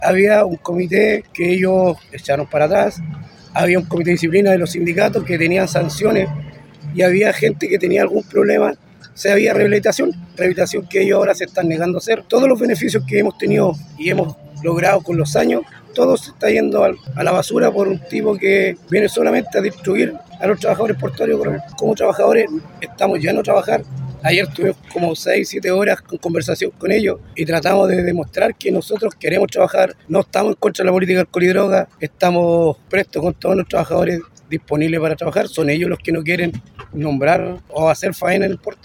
había un comité que ellos echaron para atrás, había un comité de disciplina de los sindicatos que tenían sanciones y había gente que tenía algún problema. Se había rehabilitación que ellos ahora se están negando a hacer. Todos los beneficios que hemos tenido y hemos logrado con los años, todo se está yendo a la basura por un tipo que viene solamente a destruir a los trabajadores portuarios. Como trabajadores estamos ya no trabajar. Ayer tuvimos como 6-7 horas con conversación con ellos y tratamos de demostrar que nosotros queremos trabajar, no estamos en contra de la política de alcohol y droga, estamos prestos con todos los trabajadores disponibles para trabajar, son ellos los que no quieren nombrar o hacer faena en el puerto.